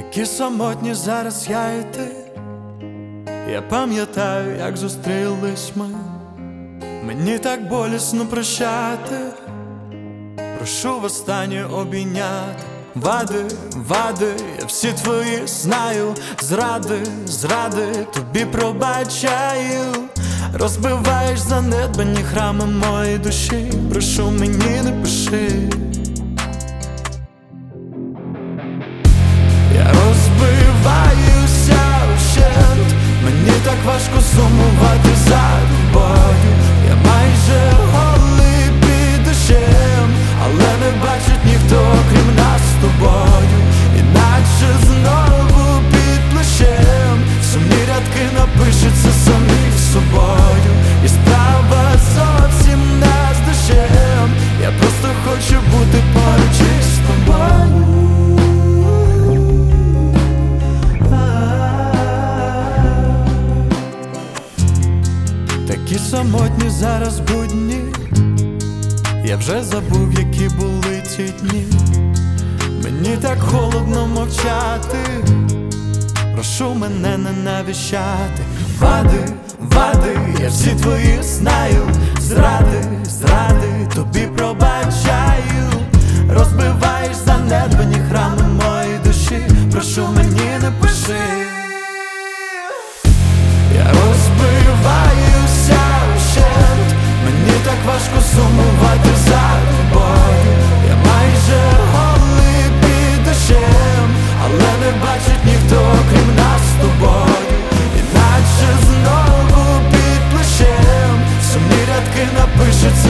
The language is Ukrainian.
Такі самотні зараз я і ти. Я пам'ятаю, як зустрілись ми. Мені так болісно прощати. Прошу востаннє обійняти. Вади, я всі твої знаю. Зради, тобі пробачаю. Розбиваєш занедбані храми моєї душі. Прошу, мені не пиши. Я розбиваюся вщент. Мені так важко сумувати за тобою. Я майже голий під дощем, але не бачить ніхто, крім нас з тобою. Іначе знову під плащем сумні рядки напишуться самі собою. І справа зовсім не з дощем. Я просто хочу бути поруч із тобою. Такі самотні зараз будні. Я вже забув, які були ті дні. Мені так холодно мовчати. Прошу мене не навіщати. Вади, я всі твої знаю. Зради, тобі пробачаю. Розбиваєш занедбані храми моєї душі. Прошу, мені не пиши. Я розбиваюся вщент. Мені так важко сумувати за тобою. Я майже голий під дощем, але не бачить ніхто, крім нас з тобою. Іначе знову під плащем сумні рядки напишуть